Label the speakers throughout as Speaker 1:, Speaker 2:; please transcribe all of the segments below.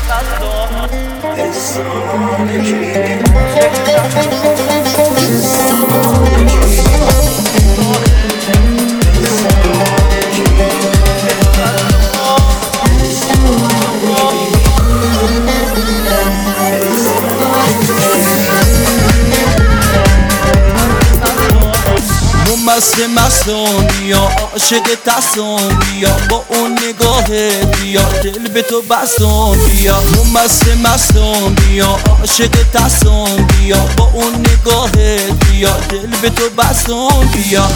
Speaker 1: مستم بیا عاشق دستم بیا با اون نگاهت بیا دل به تو بستم بیا مستم بیا عاشق دستم بیا با اون نگاهت بیا دل به تو بستم بیا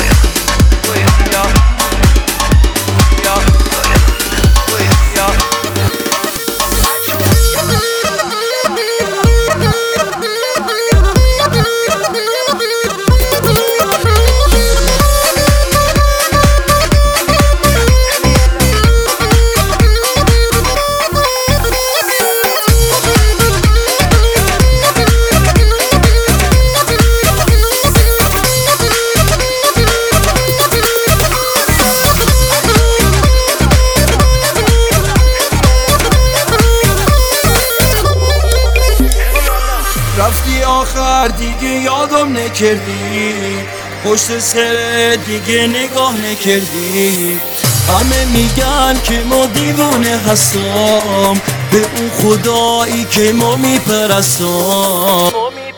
Speaker 1: رفتی آخر دیگه یادم نکردی، پشت سر دیگه نگاه نکردی. همه میگن که ما دیوانه هستم، به اون خدایی که ما میپرستم.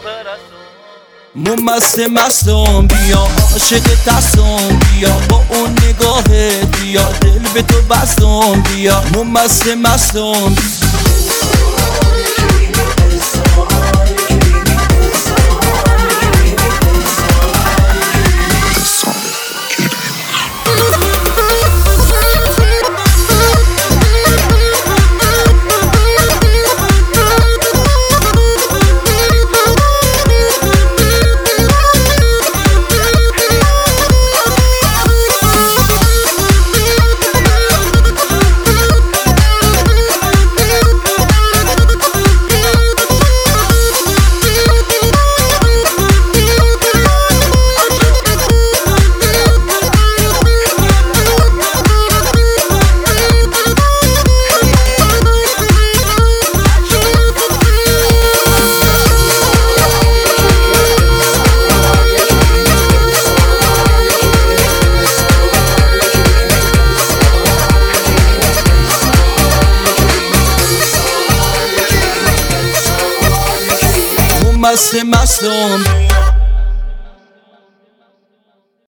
Speaker 1: مستم بیا عاشق دستم بیا با اون نگاهت بیا دل به تو بستم بیا مستم مستم